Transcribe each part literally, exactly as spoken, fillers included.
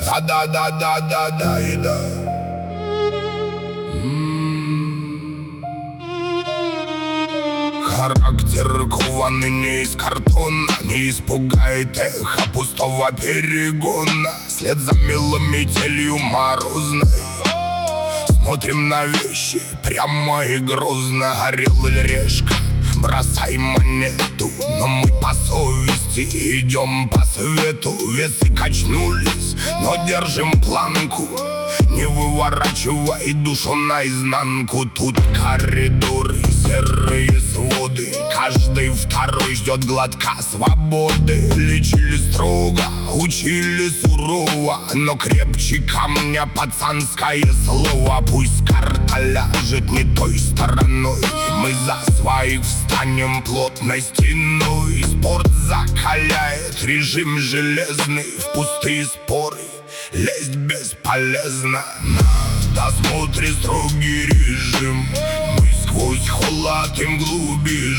Да-да-да-да-да-да и да. Характер кованный не из картона, не испугает эхо пустого перегона. След за милым метелью морозной смотрим на вещи прямо и грозно. Орел или решка, бросай монету, но мы по совести идем по свету. Весы качнулись, но держим планку, не выворачивай душу наизнанку. Тут коридоры, серые своды, каждый второй ждет глотка свободы. Лечили строго, учили сурово, но крепче камня пацанское слово. Пусть карта ляжет не той стороной, мы за своих встанем плотной стеной. Спорт закаляет, режим железный, в пустые споры лезть бесполезно. На досмотре строгий режим, мы сквозь холод и мглу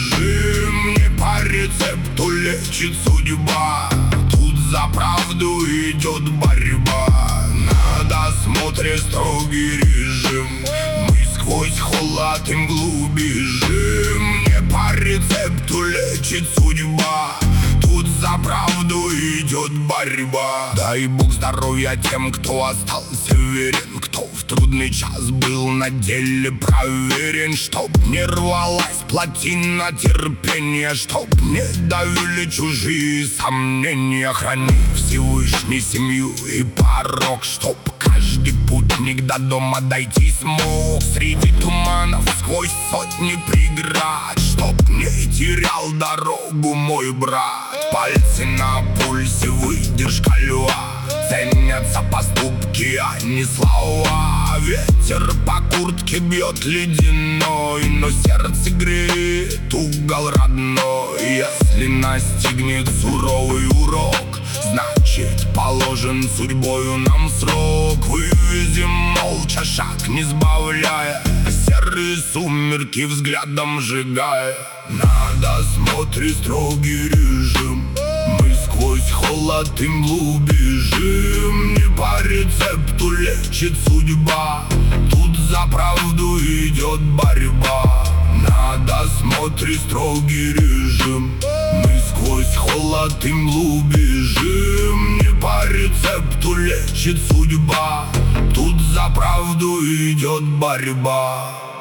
бежим. Не по рецепту лечит судьба, тут за правду идет борьба. На досмотре строгий режим, мы сквозь холод и мглу бежим. Не по рецепту лечит судьба, тут за правду идет борьба. Дай Бог здоровья тем, кто остался верен, кто в трудный час был на деле проверен. Чтоб не рвалась плотина терпения, чтоб не давили чужие сомнения. Храни Всевышний семью и порог, чтоб каждый путник до дома дойти смог. Среди туманов сквозь сотни преград, чтоб не терял дорогу мой брат. Пальцы на пульсе, выдержка льва, ценятся поступки, а не слова. Ветер по куртке бьет ледяной, но сердце греет угол родной. Если настигнет суровый урок, значит положен судьбою нам срок. Вывезем молча, шаг не сбавляя, серые сумерки взглядом сжигая. На досмотре строгий режим, мы сквозь холод и мглу бежим. Не по рецепту лечит судьба, тут за правду идет борьба. На досмотре строгий режим, мы сквозь холод и мглу бежим. Не по рецепту лечит судьба, тут за правду идет борьба.